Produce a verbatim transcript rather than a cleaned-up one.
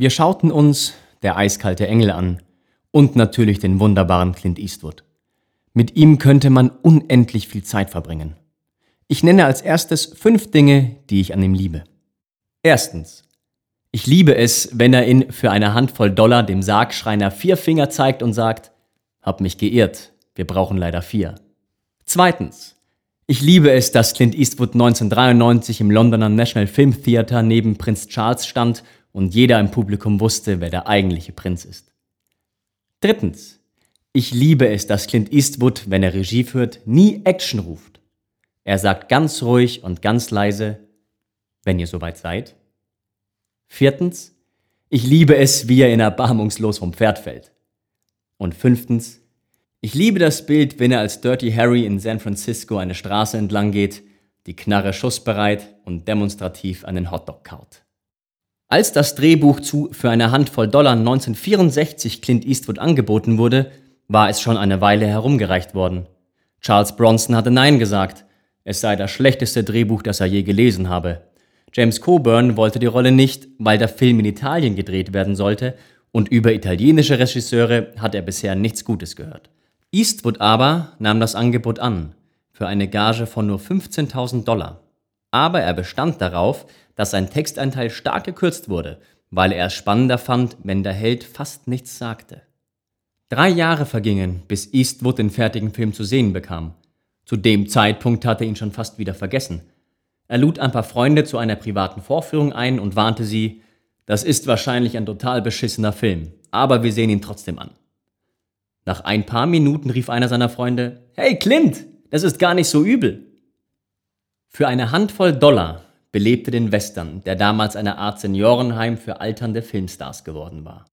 Wir schauten uns Der eiskalte Engel an und natürlich den wunderbaren Clint Eastwood. Mit ihm könnte man unendlich viel Zeit verbringen. Ich nenne als erstes fünf Dinge, die ich an ihm liebe. Erstens. Ich liebe es, wenn er in Für eine Handvoll Dollar dem Sargschreiner vier Finger zeigt und sagt: Hab mich geirrt, wir brauchen leider vier. Zweitens. Ich liebe es, dass Clint Eastwood neunzehnhundertdreiundneunzig im Londoner National Film Theatre neben Prinz Charles stand und jeder im Publikum wusste, wer der eigentliche Prinz ist. Drittens. Ich liebe es, dass Clint Eastwood, wenn er Regie führt, nie Action ruft. Er sagt ganz ruhig und ganz leise: Wenn ihr soweit seid. Viertens. Ich liebe es, wie er in erbarmungslos vom Pferd fällt. Und fünftens. Ich liebe das Bild, wenn er als Dirty Harry in San Francisco eine Straße entlang geht, die Knarre schussbereit und demonstrativ einen Hotdog kaut. Als das Drehbuch zu Für eine Handvoll Dollar neunzehnhundertvierundsechzig Clint Eastwood angeboten wurde, war es schon eine Weile herumgereicht worden. Charles Bronson hatte Nein gesagt, es sei das schlechteste Drehbuch, das er je gelesen habe. James Coburn wollte die Rolle nicht, weil der Film in Italien gedreht werden sollte und über italienische Regisseure hat er bisher nichts Gutes gehört. Eastwood aber nahm das Angebot an, für eine Gage von nur fünfzehntausend Dollar. Aber er bestand darauf, dass sein Textanteil stark gekürzt wurde, weil er es spannender fand, wenn der Held fast nichts sagte. Drei Jahre vergingen, bis Eastwood den fertigen Film zu sehen bekam. Zu dem Zeitpunkt hatte er ihn schon fast wieder vergessen. Er lud ein paar Freunde zu einer privaten Vorführung ein und warnte sie: Das ist wahrscheinlich ein total beschissener Film, aber wir sehen ihn trotzdem an. Nach ein paar Minuten rief einer seiner Freunde: Hey Clint, das ist gar nicht so übel. Für eine Handvoll Dollar belebte den Western, der damals eine Art Seniorenheim für alternde Filmstars geworden war.